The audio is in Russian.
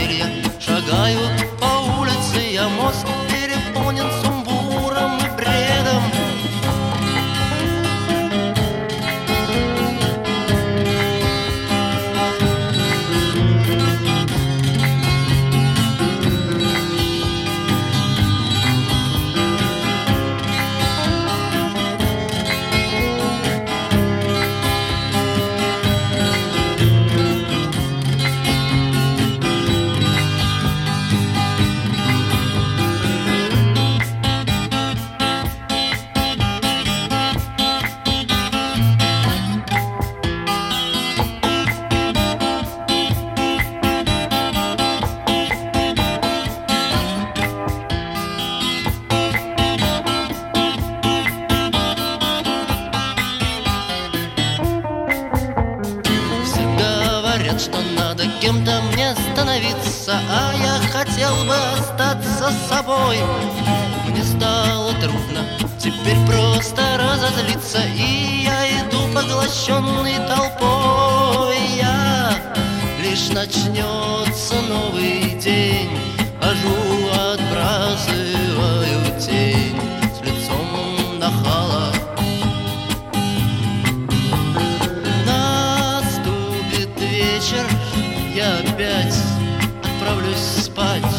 крылья. Шагаю по улице, я мост переполнен сумбуром и бредом. Что надо кем-то мне становиться, а я хотел бы остаться собой. Мне стало трудно теперь просто разозлиться, и я иду поглощенный толпой. Лишь начнется новый день, хожу, отбрасываю тень с лицом нахала. Я опять отправлюсь спать.